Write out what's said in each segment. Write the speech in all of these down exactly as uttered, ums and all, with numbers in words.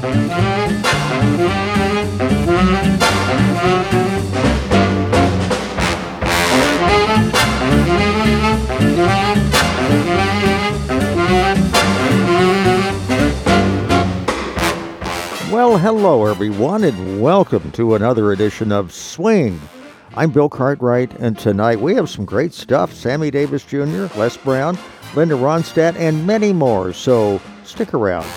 Well, hello everyone, and welcome to another edition of Swing. I'm Bill Cartwright, and tonight we have some great stuff. Sammy Davis Junior, Les Brown, Linda Ronstadt, and many more, so stick around.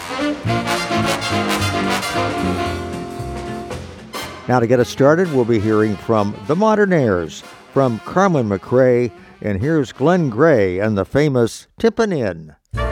Now to get us started, we'll be hearing from the Modernaires, from Carmen McRae, and here's Glenn Gray and the famous Tippin' In.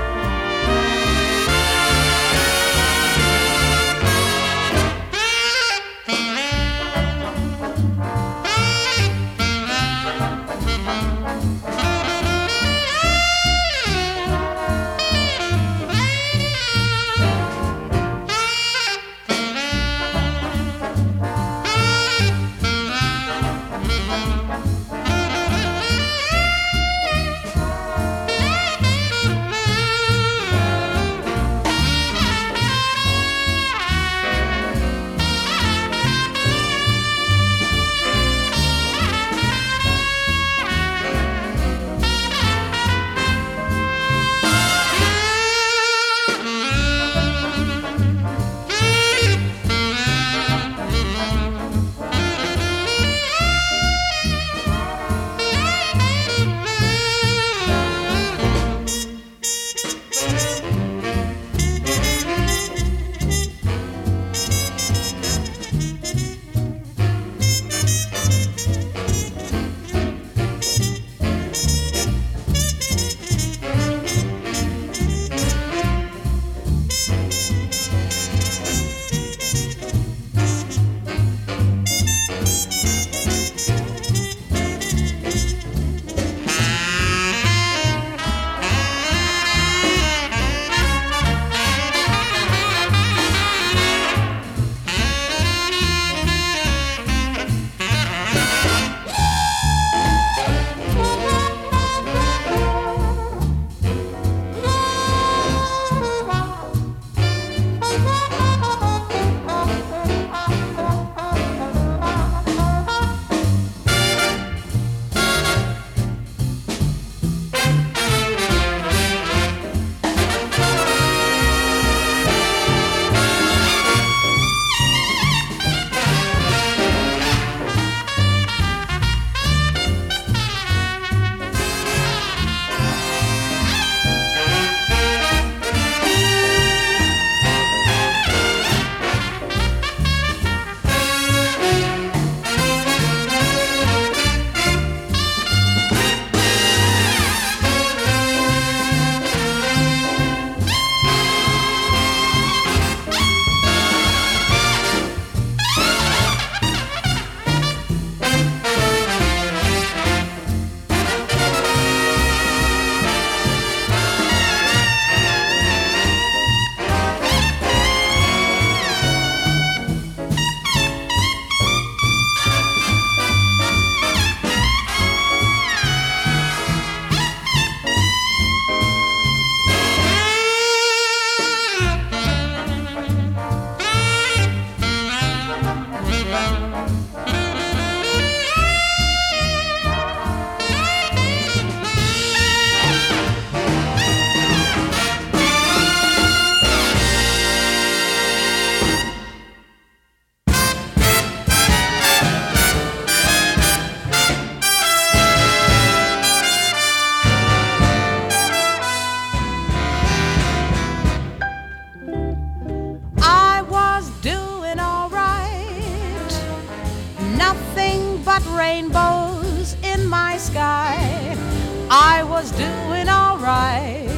Rainbows in my sky. I was doing all right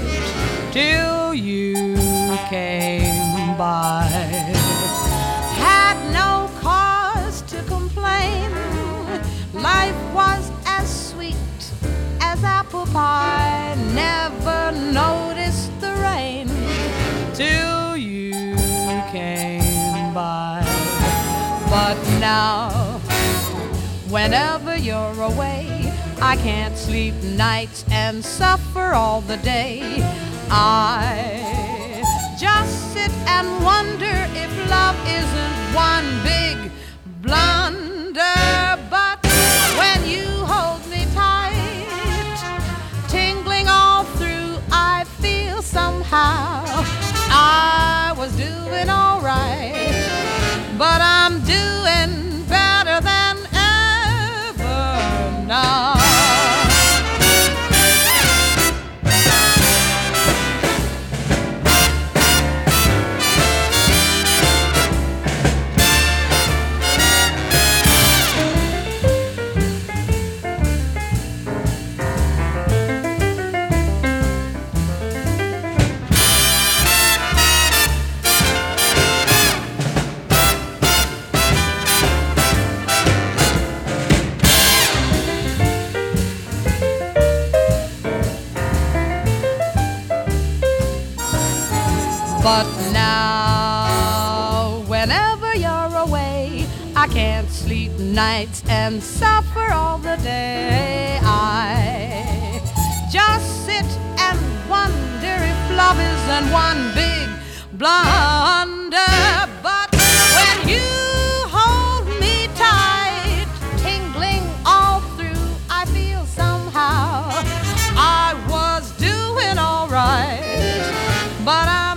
till you came by. Had no cause to complain. Life was as sweet as apple pie. Never noticed the rain till you came by. But now, whenever you're away, I can't sleep nights and suffer all the day. I just sit and wonder if one big blunder, but when you hold me tight, tingling all through, I feel somehow I was doing all right, but I'm doing better than ever now. But now, whenever you're away, I can't sleep nights and suffer all the day. I just sit and wonder if love isn't one big blunder. But when you hold me tight, tingling all through, I feel somehow I was doing all right, but I'm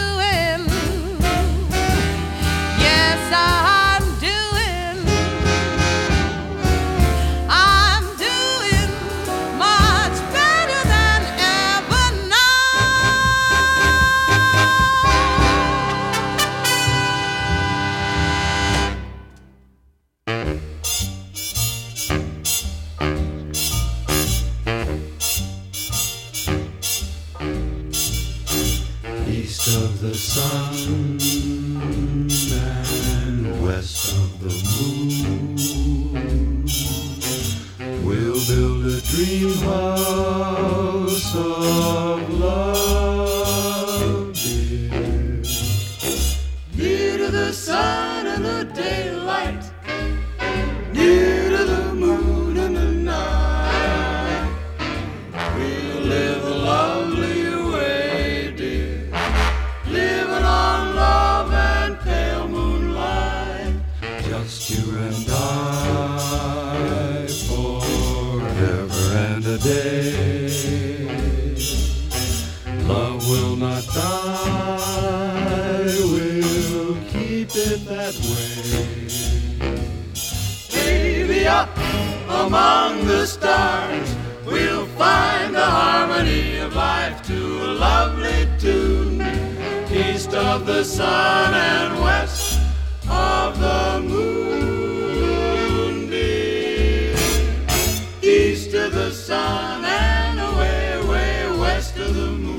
of the sun and west of the moon, we'll build a dream house of love, dear, near to the sun and the daylight, near to the moon and the night. We'll live a lovely you and I, forever and a day. Love will not die, we'll keep it that way. Baby, up among the stars, we'll find the harmony of life to a lovely tune, east of the sun and west of the moon, dear, east of the sun and away, away west of the moon.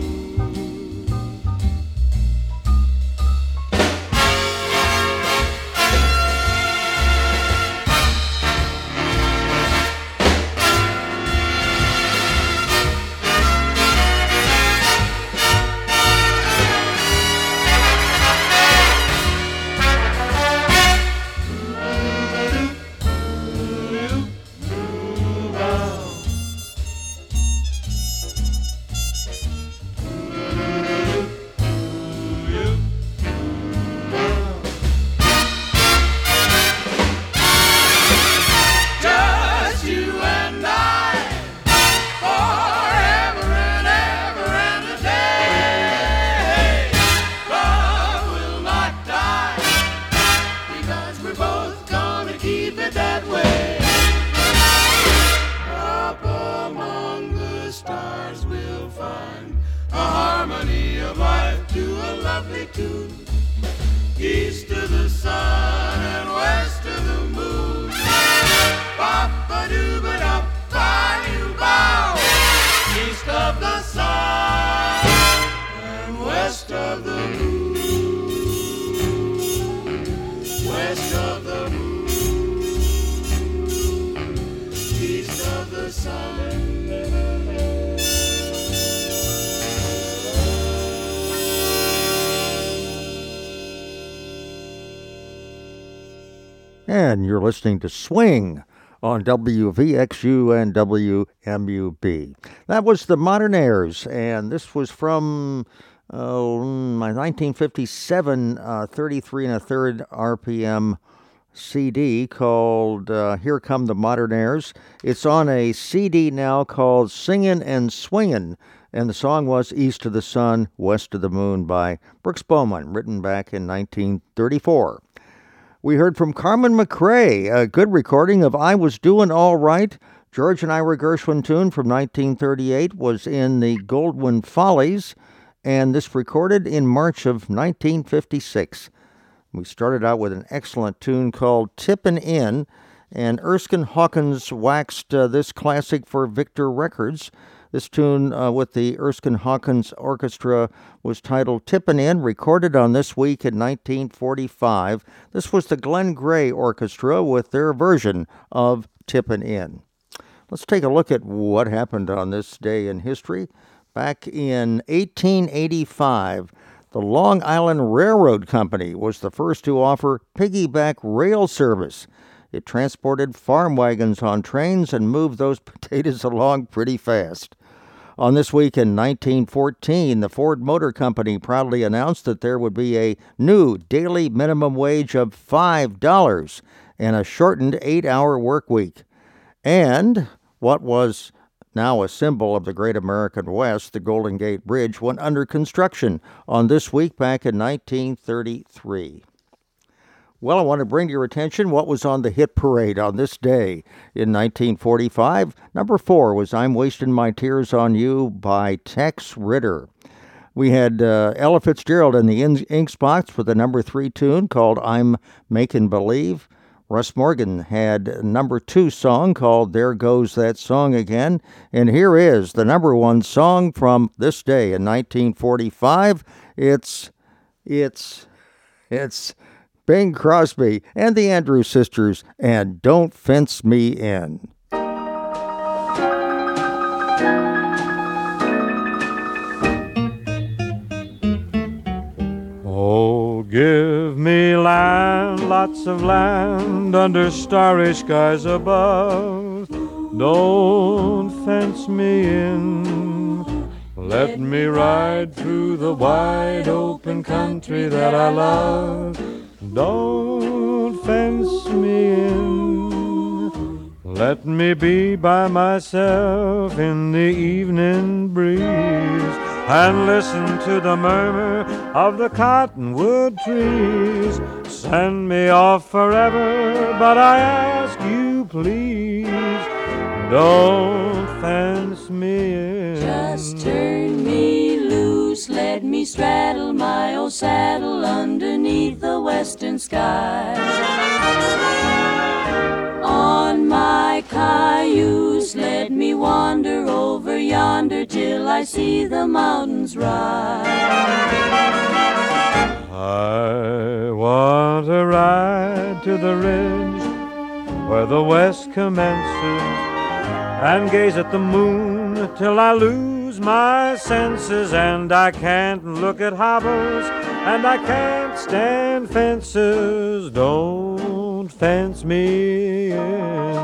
East of the sun and west of the moon, ba-ba-doo-ba-da, ba-doo-bow. East of the sun and west of the moon, west of the moon, east of the sun. And you're listening to Swing on W V X U and W M U B. That was the Modernaires, and this was from oh, my nineteen fifty-seven uh, thirty-three and a third R P M C D called uh, Here Come the Modern Airs. It's on a C D now called Singin' and Swingin', and the song was East of the Sun, West of the Moon by Brooks Bowman, written back in nineteen thirty-four. We heard from Carmen McRae, a good recording of I Was Doin' All Right. George and Ira Gershwin tune from nineteen thirty-eight was in the Goldwyn Follies, and this recorded in March of nineteen fifty-six. We started out with an excellent tune called Tippin' In, and Erskine Hawkins waxed uh, this classic for Victor Records. This tune uh, with the Erskine Hawkins Orchestra was titled Tippin' In, recorded on This Week in nineteen forty-five. This was the Glenn Gray Orchestra with their version of Tippin' In. Let's take a look at what happened on this day in history. Back in eighteen eighty-five, the Long Island Railroad Company was the first to offer piggyback rail service. It transported farm wagons on trains and moved those potatoes along pretty fast. On This Week in nineteen fourteen, the Ford Motor Company proudly announced that there would be a new daily minimum wage of five dollars and a shortened eight-hour work week. And what was now a symbol of the Great American West, the Golden Gate Bridge, went under construction on This Week back in nineteen thirty-three. Well, I want to bring to your attention what was on the hit parade on this day in nineteen forty-five. Number four was I'm Wasting My Tears on You by Tex Ritter. We had uh, Ella Fitzgerald and the In- Ink Spots with a number three tune called I'm Makin' Believe. Russ Morgan had a number two song called There Goes That Song Again. And here is the number one song from this day in nineteen forty-five. It's, it's, it's Bing Crosby and the Andrews Sisters and Don't Fence Me In. Oh, give me land, lots of land under starry skies above. Don't fence me in. Let me ride through the wide open country that I love. Don't fence me in. Let me be by myself in the evening breeze and listen to the murmur of the cottonwood trees. Send me off forever, but I ask you please, don't fence me in. Just turn me loose, let me straddle my old saddle underneath the western sky. On my cayuse, let me wander over yonder till I see the mountains rise. I want to ride to the ridge where the west commences and gaze at the moon till I lose my senses, and I can't look at hobbles and I can't stand fences. Don't fence me in.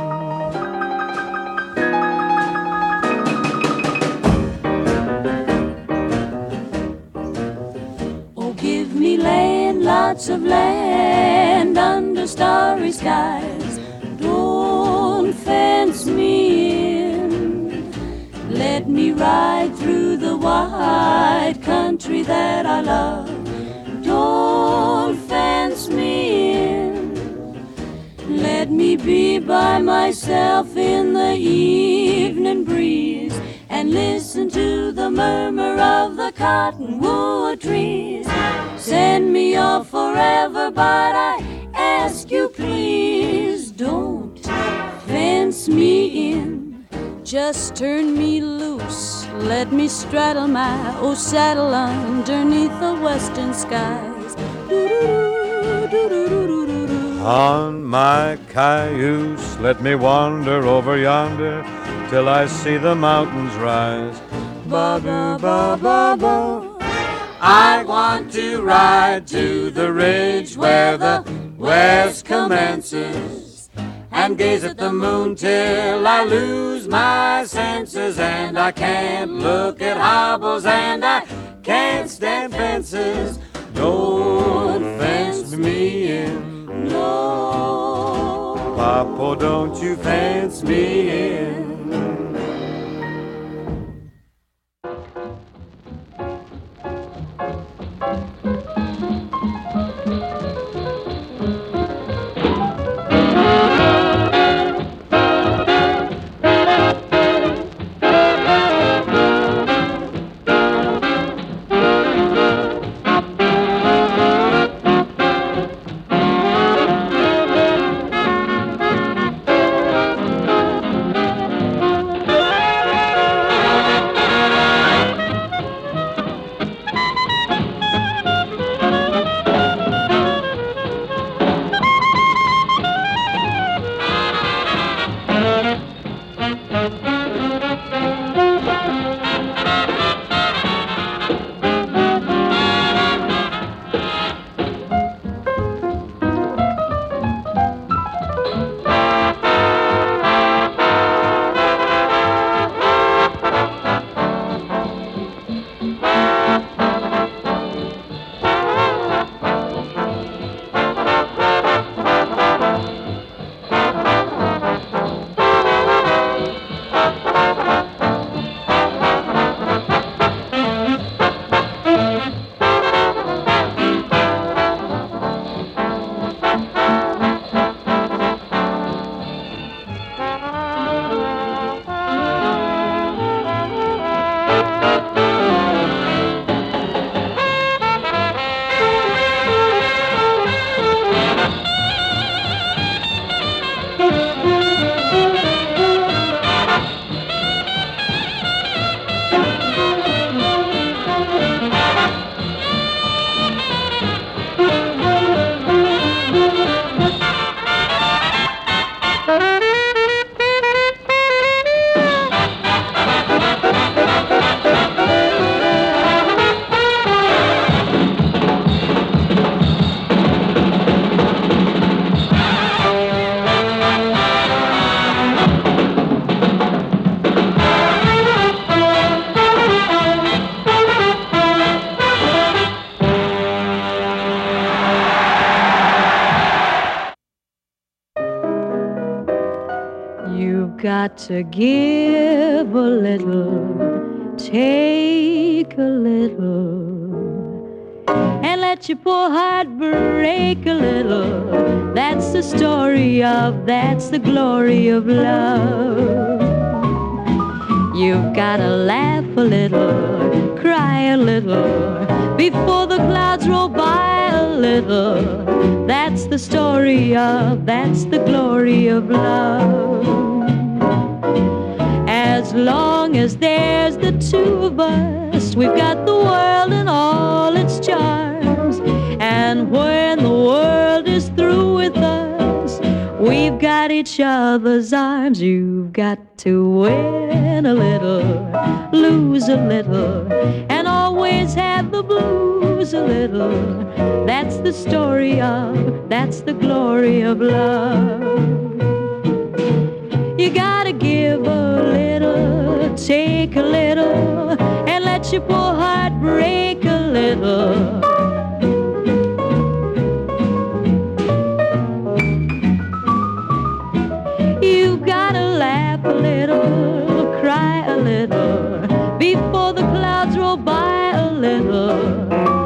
Oh, give me land, lots of land under starry skies. Don't fence me in. Let me ride through the wide country that I love. Don't fence me in. Let me be by myself in the evening breeze and listen to the murmur of the cottonwood trees. Send me off forever, but I ask you please, don't fence me in. Just turn me loose, let me straddle my old saddle underneath the western skies. Doo-doo-doo, doo-doo-doo-doo-doo. On my cayuse, let me wander over yonder till I see the mountains rise. Ba-ba-ba-ba-ba. I want to ride to the ridge where the west commences and gaze at the moon till I lose my senses, and I can't look at hobbles and I can't stand stand fences. Don't fence me in. No. Papa, don't you fence me in. Got to give a little, take a little, and let your poor heart break a little. That's the story of, that's the glory of love. You've got to laugh a little, cry a little, before the clouds roll by a little. That's the story of, that's the glory of love. As long as there's the two of us, we've got the world and all its charms. And when the world is through with us, we've got each other's arms. You've got to win a little, lose a little, and always have the blues a little. That's the story of, that's the glory of love. You gotta give a little, take a little, and let your poor heart break a little. You've gotta laugh a little, cry a little, before the clouds roll by a little.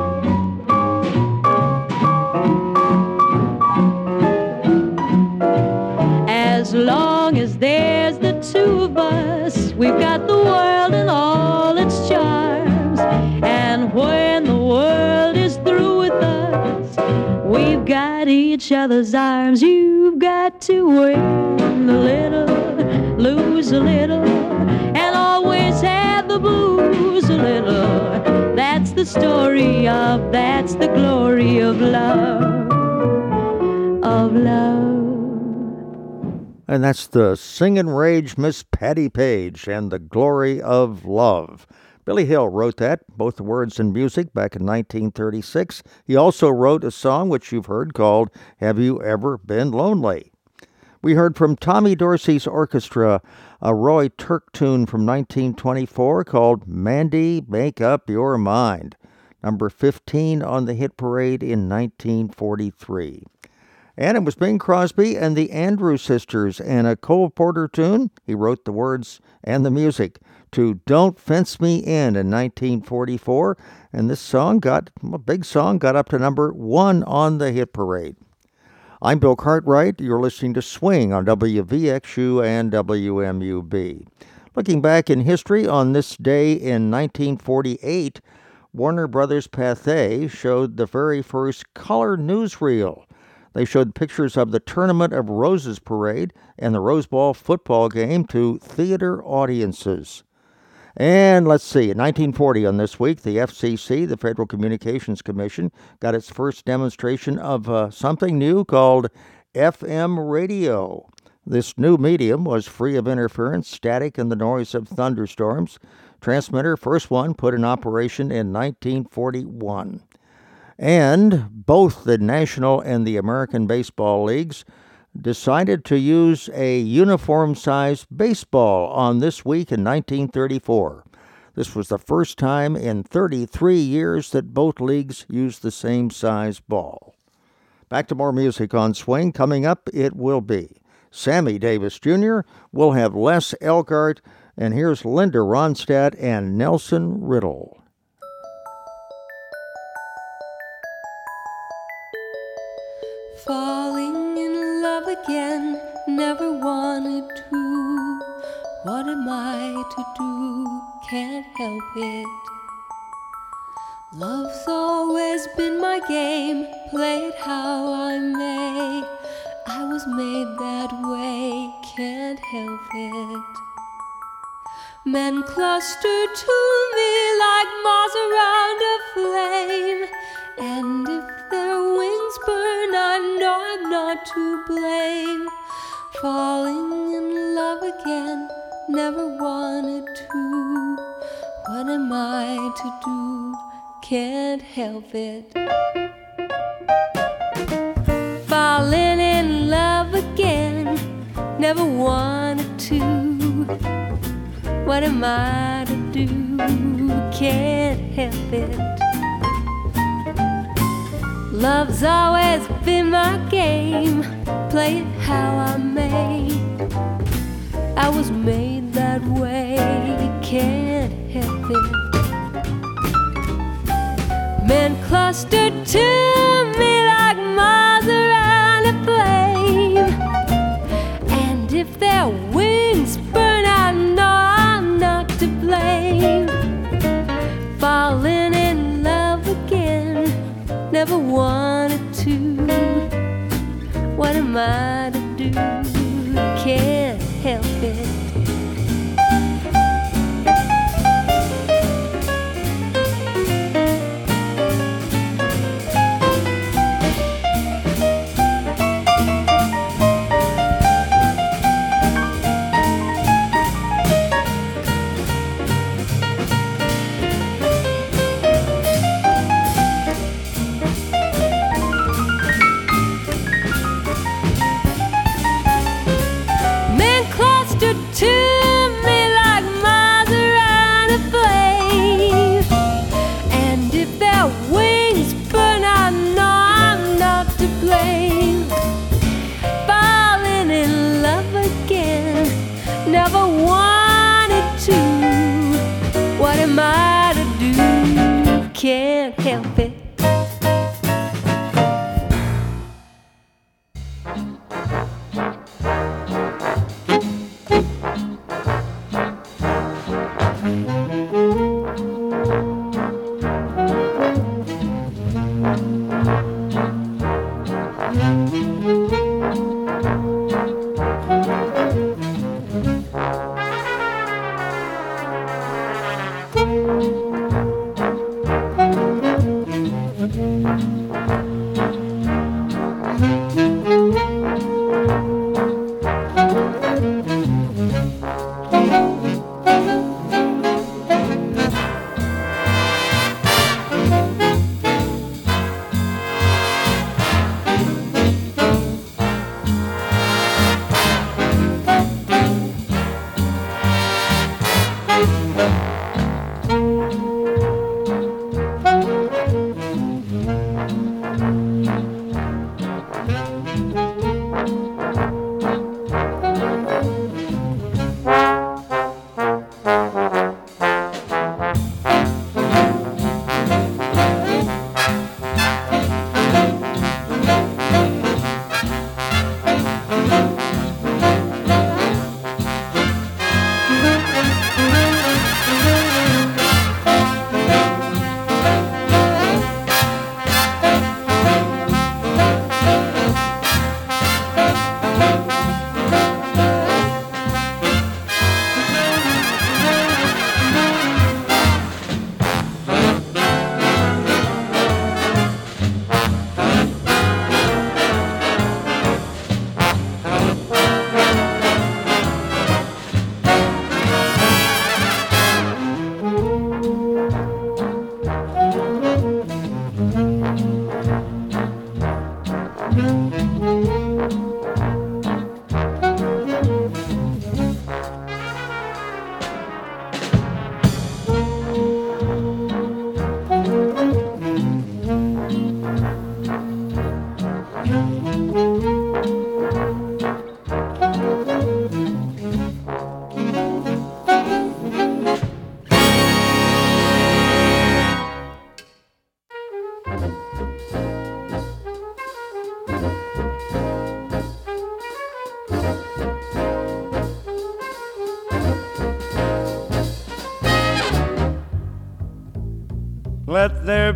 As long as there's the two of us, we've got the world and all its charms. And when the world is through with us, we've got each other's arms. You've got to win a little, lose a little, and always have the blues a little. That's the story of, that's the glory of love, of love. And that's the Singin' Rage Miss Patti Page and the Glory of Love. Billy Hill wrote that, both the words and music, back in nineteen thirty-six. He also wrote a song which you've heard called Have You Ever Been Lonely? We heard from Tommy Dorsey's orchestra a Roy Turk tune from nineteen twenty-four called Mandy, Make Up Your Mind. number fifteen on the hit parade in nineteen forty-three. And it was Bing Crosby and the Andrews Sisters and a Cole Porter tune. He wrote the words and the music to Don't Fence Me In in nineteen forty-four. And this song got, a big song, got up to number one on the hit parade. I'm Bill Cartwright. You're listening to Swing on W V X U and W M U B. Looking back in history, on this day in nineteen forty-eight, Warner Brothers Pathé showed the very first color newsreel. They showed pictures of the Tournament of Roses parade and the Rose Bowl football game to theater audiences. And let's see, in nineteen forty on this week, the F C C, the Federal Communications Commission, got its first demonstration of uh, something new called F M radio. This new medium was free of interference, static, and the noise of thunderstorms. Transmitter, first one, put in operation in nineteen forty-one. And both the National and the American Baseball Leagues decided to use a uniform-sized baseball on this week in nineteen thirty-four. This was the first time in thirty-three years that both leagues used the same size ball. Back to more music on Swing. Coming up, it will be Sammy Davis Junior We'll have Les Elgart, and here's Linda Ronstadt and Nelson Riddle. Falling in love again, never wanted to. What am I to do? Can't help it. Love's always been my game, play it how I may. I was made that way, can't help it. Men cluster to me like moths around a flame, and if their wings burn, I know I'm not to blame. Falling in love again, never wanted to. What am I to do? Can't help it. Falling in love again, never wanted to. What am I to do? Can't help it. Love's always been my game, play it how I may. I was made that way, can't help it. Men clustered to me like moths around a flame, and if their wings burn, I know I'm not to blame. Falling in love again, never wanted to. What am I to do? Can't help it. To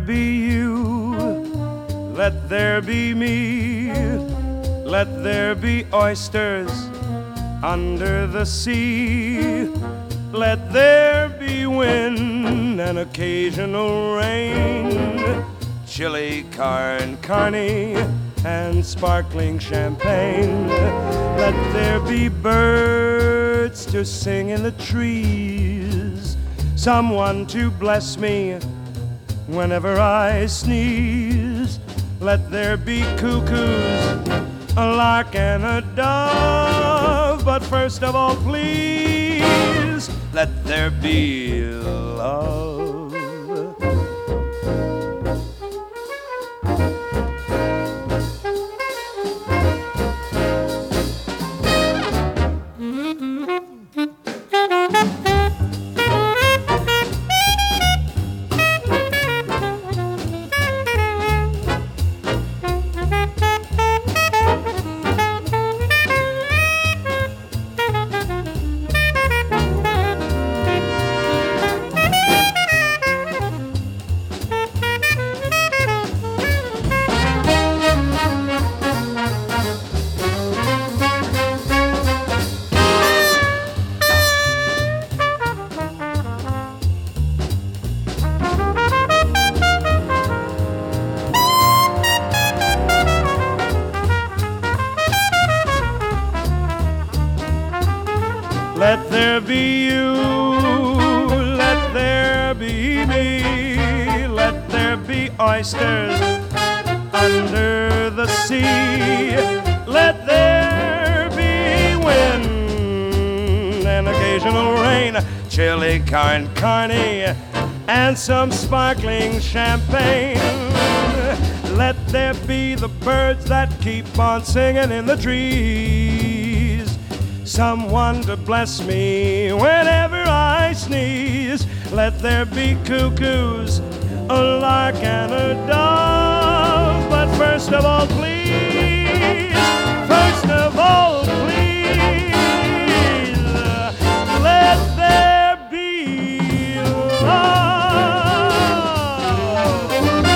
be you, let there be me, let there be oysters under the sea, let there be wind and occasional rain, chili con carne and sparkling champagne, let there be birds to sing in the trees, someone to bless me whenever I sneeze, let there be cuckoos, a lark and a dove, but first of all, please, let there be love. Let there be you, let there be me, let there be oysters under the sea, let there be wind and occasional rain, chili con carne and some sparkling champagne. Let there be the birds that keep on singing in the trees, someone to bless me whenever I sneeze. Let there be cuckoos, a lark and a dove, but first of all, please, first of all, please, let there be love.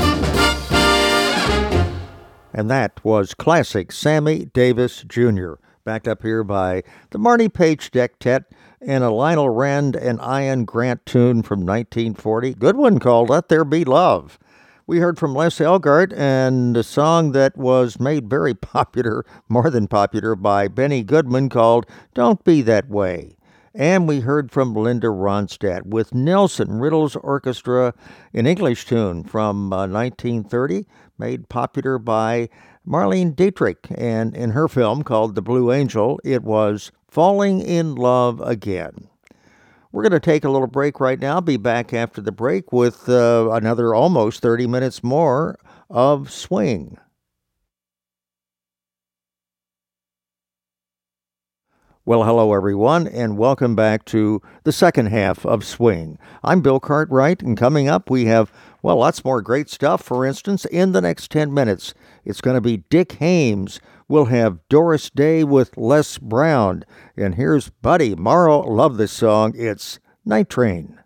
And that was classic Sammy Davis Junior, backed up here by the Marnie Page Dectet and a Lionel Rand and Ian Grant tune from nineteen forty. Good one called Let There Be Love. We heard from Les Elgart and a song that was made very popular, more than popular, by Benny Goodman called Don't Be That Way. And we heard from Linda Ronstadt with Nelson Riddle's Orchestra, an English tune from uh, nineteen thirty, made popular by Marlene Dietrich, and in her film called The Blue Angel, it was Falling in Love Again. We're going to take a little break right now, be back after the break with uh, another almost thirty minutes more of Swing. Well, hello everyone, and welcome back to the second half of Swing. I'm Bill Cartwright, and coming up we have, well, lots more great stuff. For instance, in the next ten minutes, it's going to be Dick Haymes. We'll have Doris Day with Les Brown. And here's Buddy Morrow. Love this song. It's Night Train.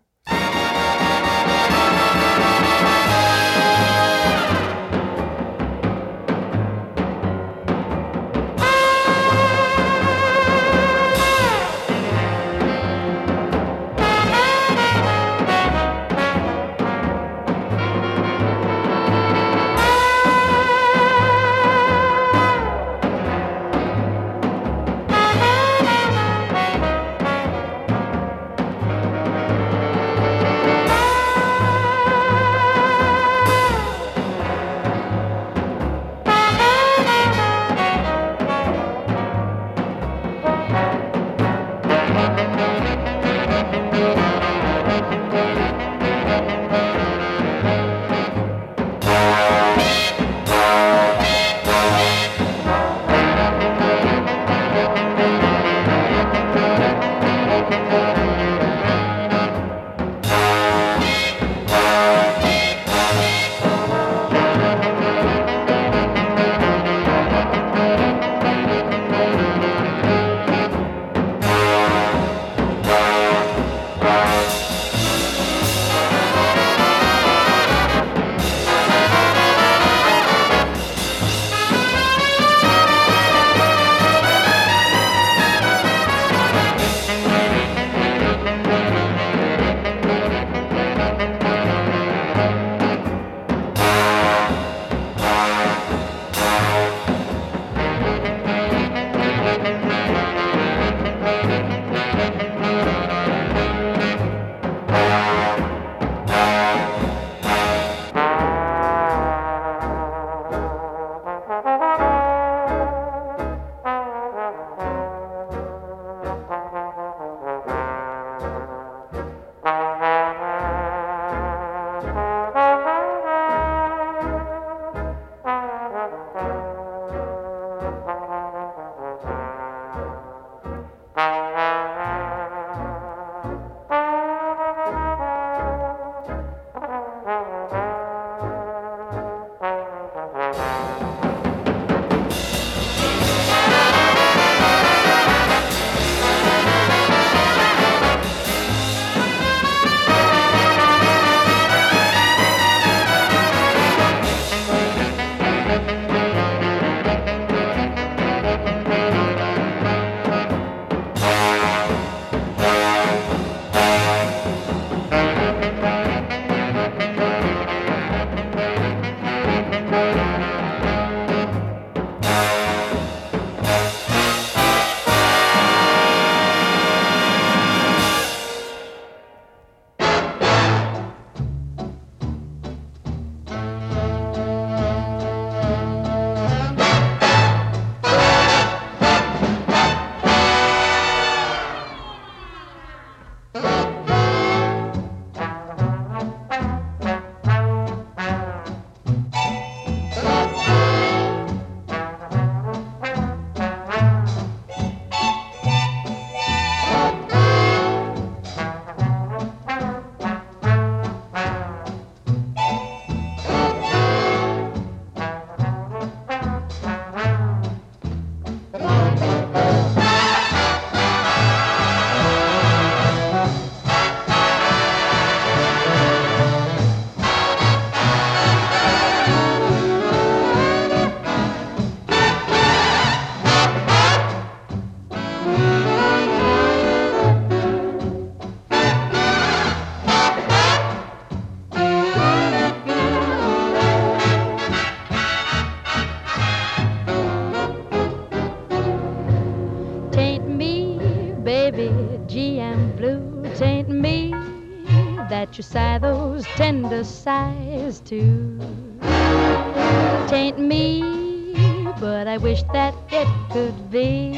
you sigh those tender sighs too. Tain't me, but I wish that it could be.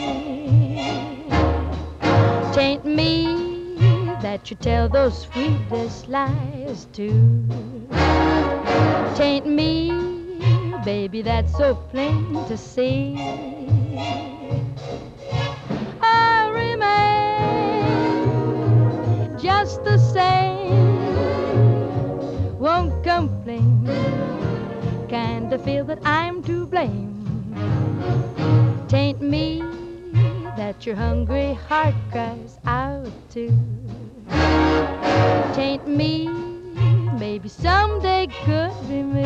Tain't me that you tell those sweetest lies too. Tain't me, baby, that's so plain to see. I remain just the same, won't complain, kinda feel that I'm to blame. Tain't me that your hungry heart cries out too. Tain't me, maybe someday could be me.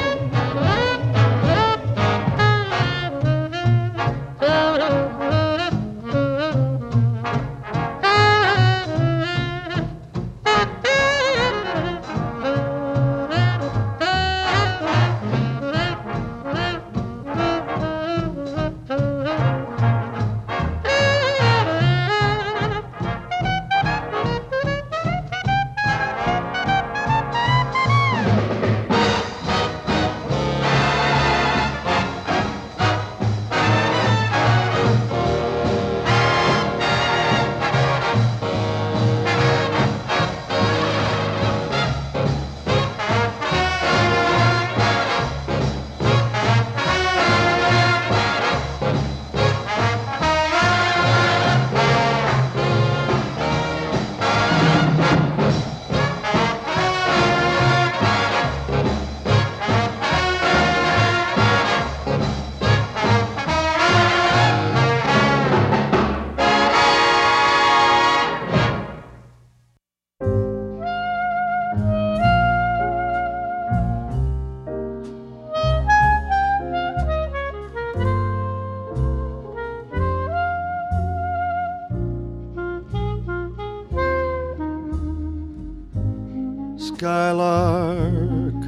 Skylark,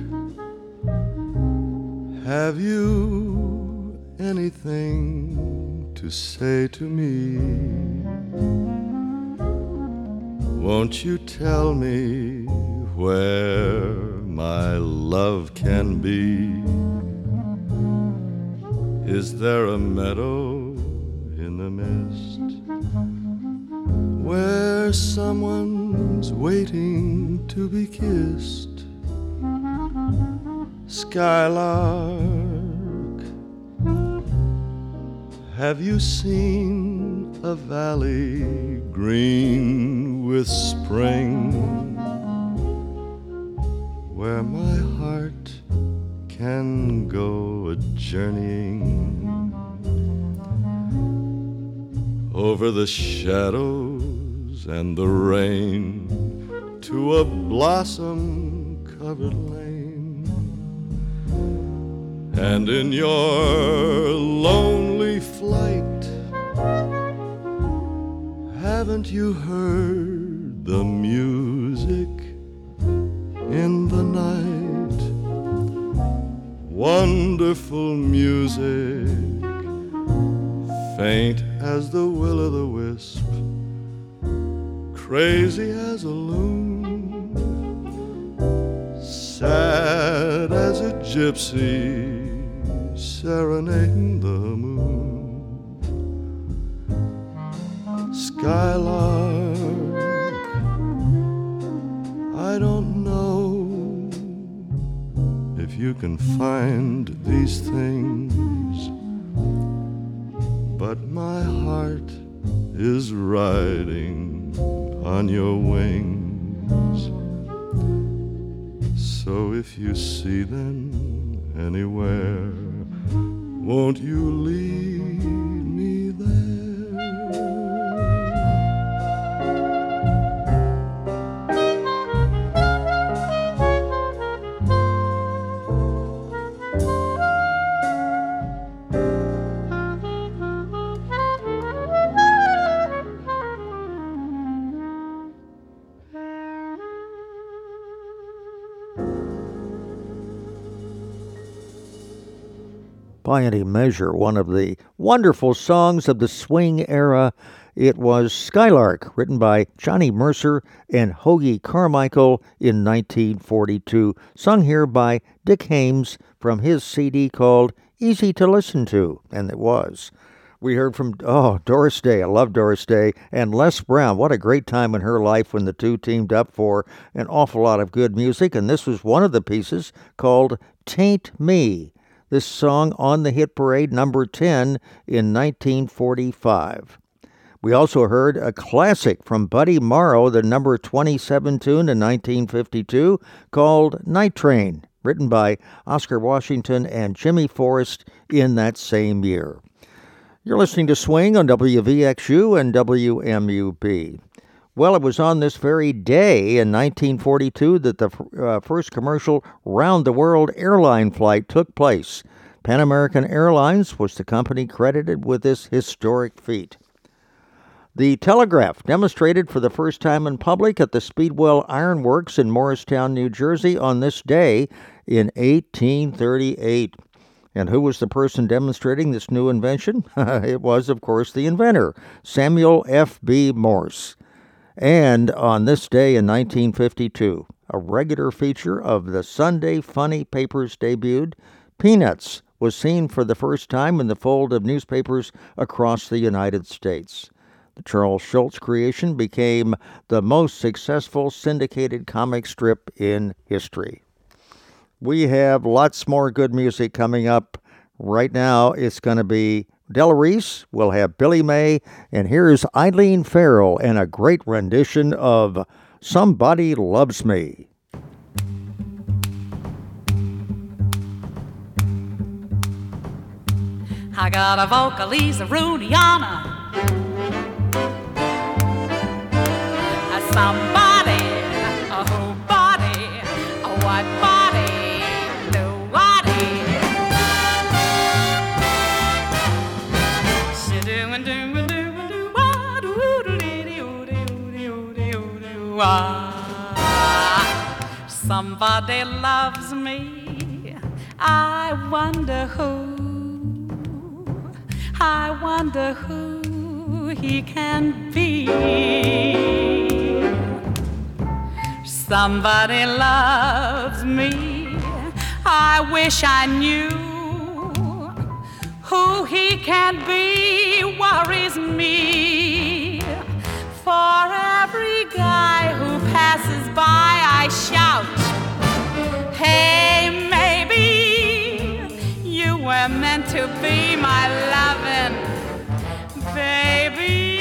have you anything to say to me? Won't you tell me where my love can be? Is there a meadow in the mist where someone's waiting to be kissed? Skylark, have you seen a valley green with spring, where my heart can go a-journeying over the shadows and the rain to a blossom-covered lane? And in your lonely flight, haven't you heard the music in the night? Wonderful music, faint as the will-o'-the-wisp, crazy as a loon, sad as a gypsy serenading the moon. Skylark, I don't know if you can find these things, but my heart is riding on your wings. So if you see them anywhere, won't you lead me there? By any measure, one of the wonderful songs of the swing era It was Skylark, written by Johnny Mercer and Hoagie Carmichael in nineteen forty-two, sung here by Dick Haymes from his C D called Easy to Listen To, and it was. We heard from, oh, Doris Day. I love Doris Day. And Les Brown. What a great time in her life when the two teamed up for an awful lot of good music. And this was one of the pieces called Taint Me. This song on the hit parade, number ten in nineteen forty-five. We also heard a classic from Buddy Morrow, the number twenty-seven tune in nineteen fifty-two, called Night Train, written by Oscar Washington and Jimmy Forrest in that same year. You're listening to Swing on W V X U and W M U B. Well, it was on this very day in nineteen forty-two that the uh, first commercial round-the-world airline flight took place. Pan American Airlines was the company credited with this historic feat. The telegraph demonstrated for the first time in public at the Speedwell Iron Works in Morristown, New Jersey on this day in eighteen thirty-eight. And who was the person demonstrating this new invention? It was, of course, the inventor, Samuel F B Morse. And on this day in nineteen fifty-two, a regular feature of the Sunday Funny Papers debuted. Peanuts was seen for the first time in the fold of newspapers across the United States. The Charles Schulz creation became the most successful syndicated comic strip in history. We have lots more good music coming up. Right now, it's going to be Della Reese, we'll have Billy May, and here's Eileen Farrell and a great rendition of Somebody Loves Me. I got a vocalisa Rudiana, a somebody, a who body, a what body, nobody. She doing doing doing do wah do do dee doo doo doo doo doo wah. Somebody loves me. I wonder who. I wonder who he can be. Somebody loves me. I wish I knew who he can be. Worries me. For every guy who passes by, I shout, hey, maybe you were meant to be my lovin' baby.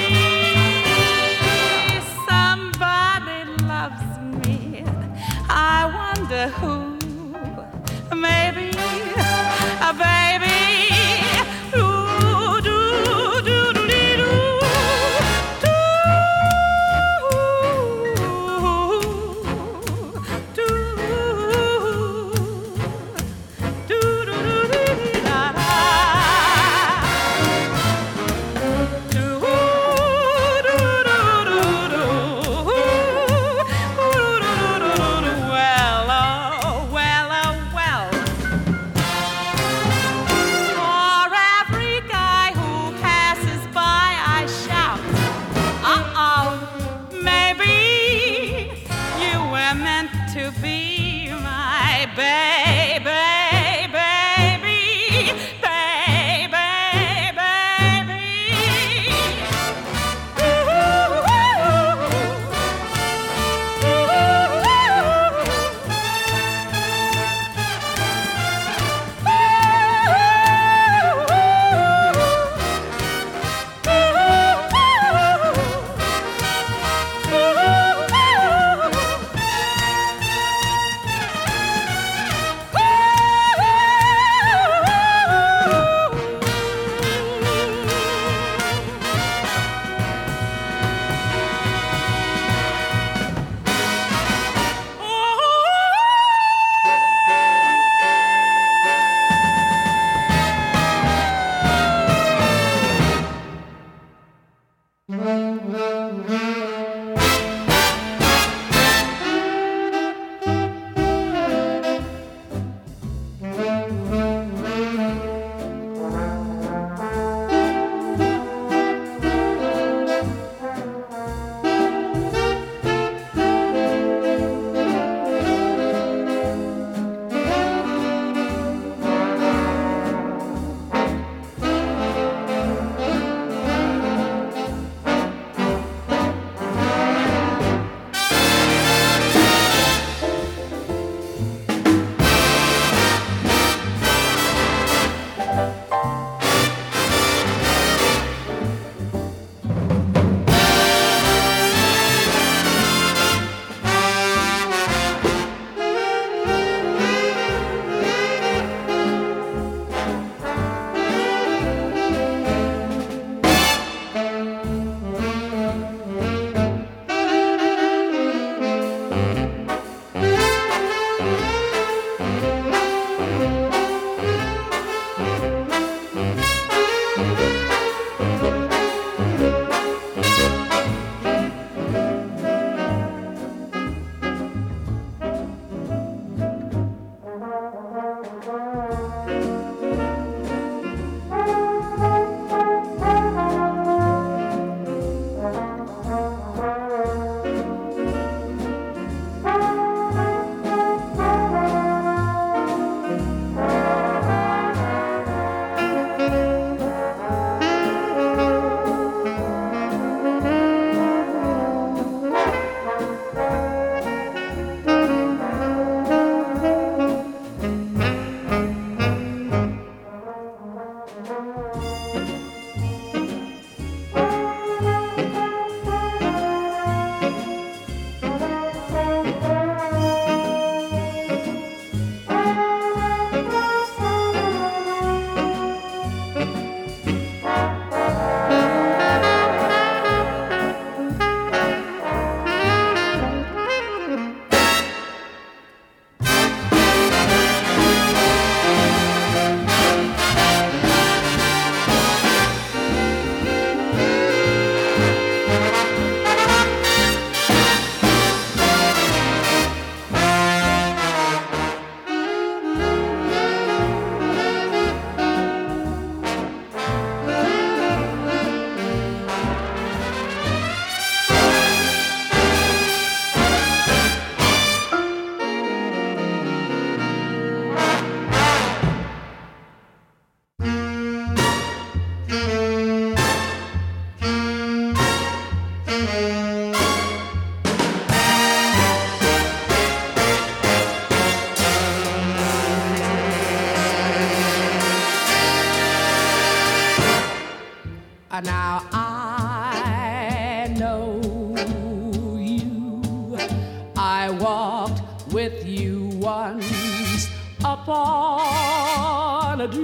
Somebody loves me. I wonder who. Maybe a baby. Ooh, doo, doo, doo, dee, doo. Doo, doo, doo, doo, doo, dee, da, da. Doo, doo, doo, doo, doo. Ooh, doo, doo, doo, doo, doo. Well, oh,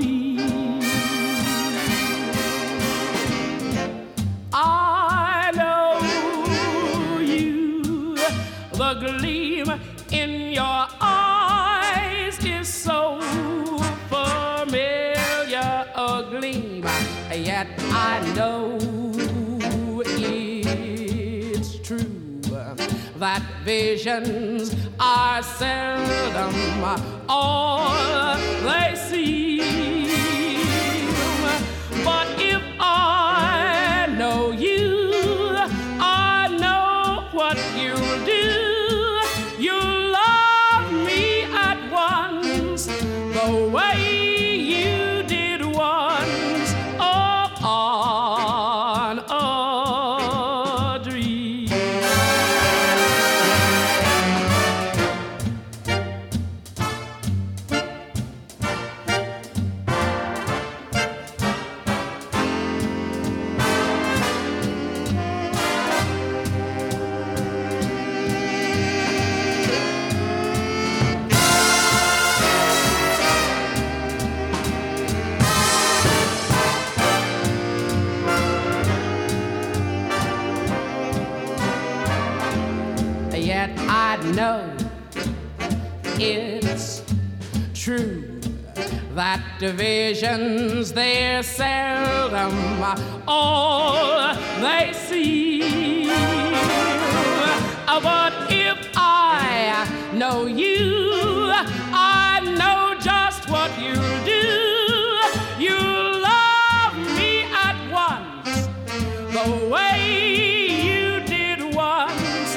dream. I know you, the gleam in your eyes is so familiar a gleam, yet I know it's true that visions are seldom all they seem. But if I know you, I know what you'll do. You'll love me at once the way you did once upon a dream. Yet I know it's true that divisions they're seldom all they seem. But if I know you, I know just what you'll do. You'll love me at once the way you did once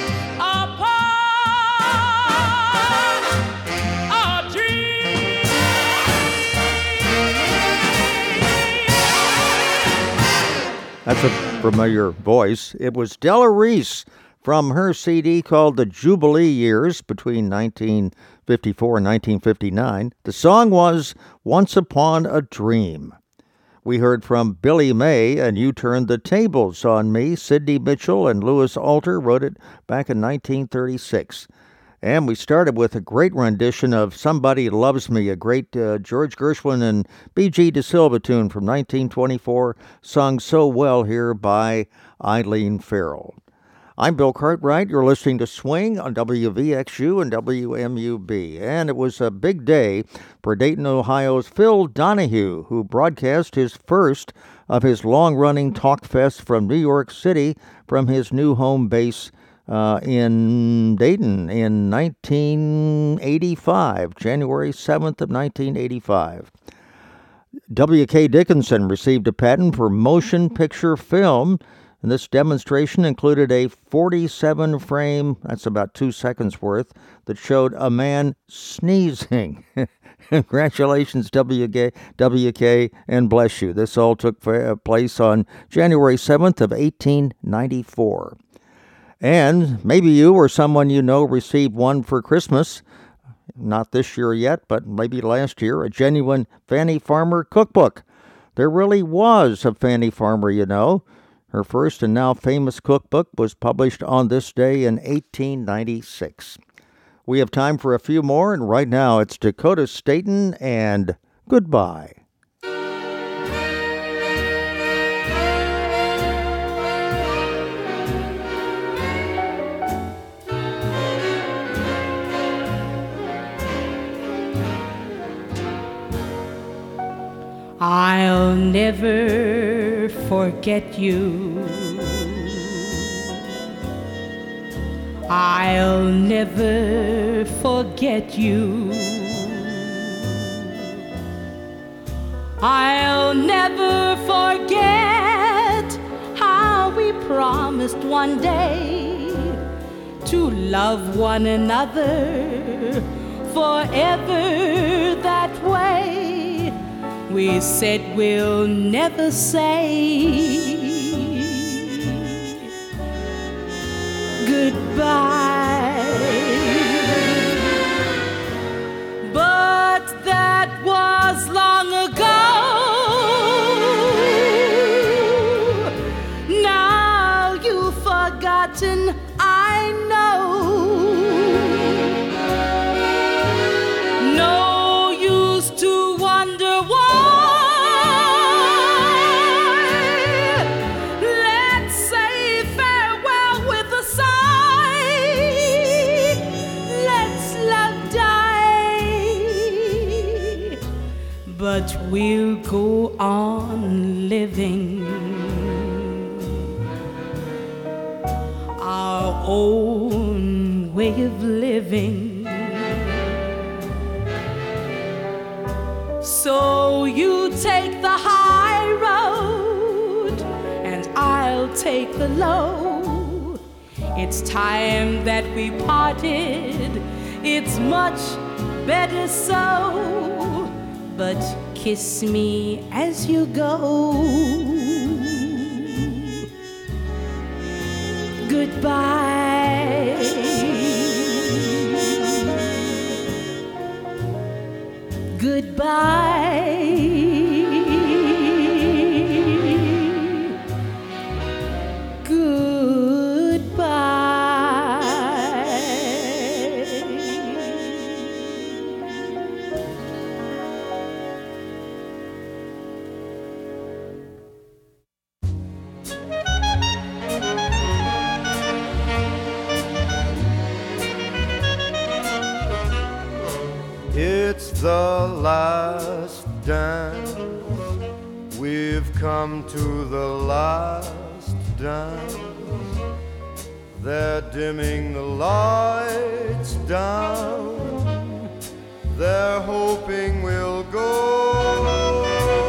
upon a dream. That's a familiar voice. It was Della Reese from her C D called The Jubilee Years between nineteen fifty-four and nineteen fifty-nine. The song was Once Upon a Dream. We heard from Billy May and You Turned the Tables on Me. Sidney Mitchell and Louis Alter wrote it back in nineteen thirty-six. And we started with a great rendition of Somebody Loves Me, a great uh, George Gershwin and B G DeSilva tune from nineteen twenty-four, sung so well here by Eileen Farrell. I'm Bill Cartwright. You're listening to Swing on W V X U and W M U B. And it was a big day for Dayton, Ohio's Phil Donahue, who broadcast his first of his long-running Talk Fest from New York City from his new home base Uh, in Dayton in nineteen eighty-five, January seventh of nineteen eighty-five. W K Dickinson received a patent for motion picture film, and this demonstration included a forty-seven frame, that's about two seconds worth, that showed a man sneezing. Congratulations, W K, W K, and bless you. This all took place on January seventh of eighteen ninety-four. And maybe you or someone you know received one for Christmas. Not this year yet, but maybe last year, a genuine Fanny Farmer cookbook. There really was a Fanny Farmer, you know. Her first and now famous cookbook was published on this day in eighteen ninety-six. We have time for a few more, and right now it's Dakota Staton and Goodbye. I'll never forget you. I'll never forget you. I'll never forget how we promised one day to love one another forever that way. We said we'll never say goodbye, but that was long ago. Now you've forgotten, I know. No use to wonder why we'll go on living our own way of living. So you take the high road and I'll take the low. It's time that we parted, it's much better so. But kiss me as you go. Goodbye. Goodbye. It's the last dance. We've come to the last dance. They're dimming the lights down. They're hoping we'll go.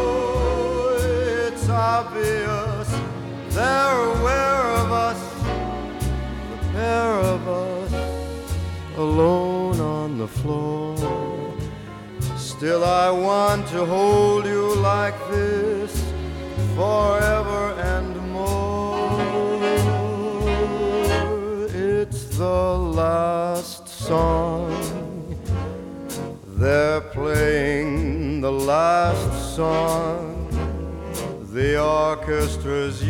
It's obvious they're aware of us, the pair of us alone on the floor. Still I want to hold you like this forever and more. It's the last song. They're playing the last song. The orchestra's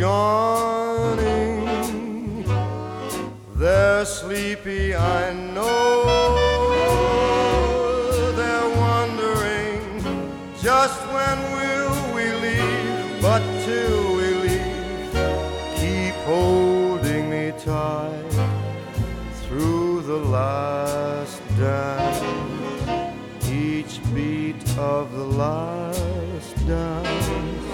yawning. They're sleepy, I know. Just when will we leave, but till we leave, keep holding me tight through the last dance, each beat of the last dance.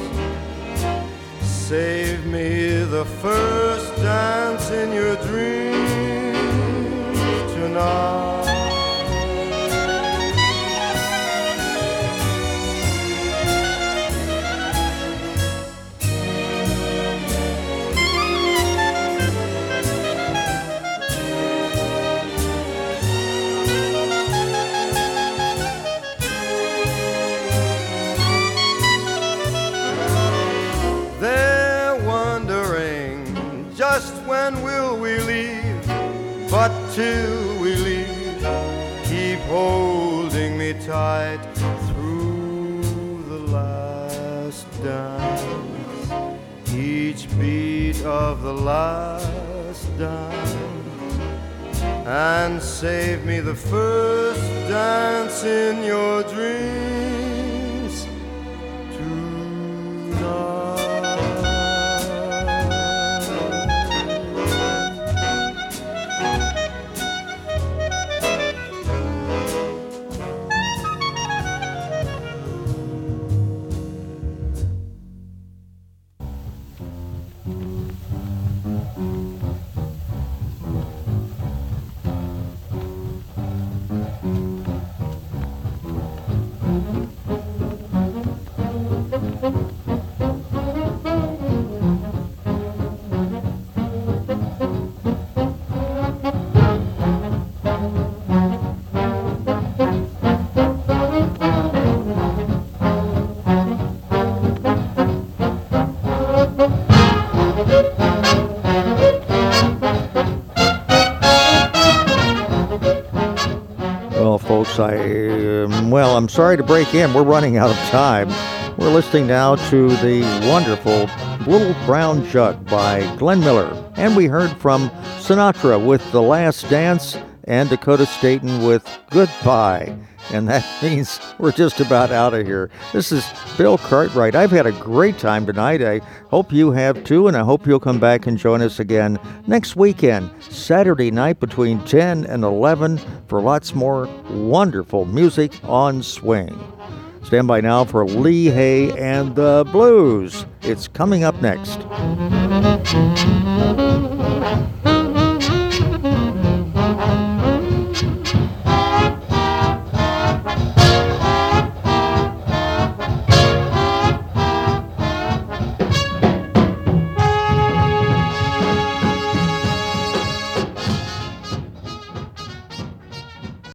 Save me the first dance in your dreams tonight. When will we leave? But till we leave, keep holding me tight through the last dance, each beat of the last dance, and save me the first dance in your dreams tonight. I, um, well, I'm sorry to break in. We're running out of time. We're listening now to the wonderful Little Brown Jug by Glenn Miller. And we heard from Sinatra with The Last Dance and Dakota Staton with Goodbye. And that means we're just about out of here. This is Bill Cartwright. I've had a great time tonight. I hope you have too, and I hope you'll come back and join us again next weekend, Saturday night between ten and eleven, for lots more wonderful music on swing. Stand by now for Lee Hay and the Blues. It's coming up next.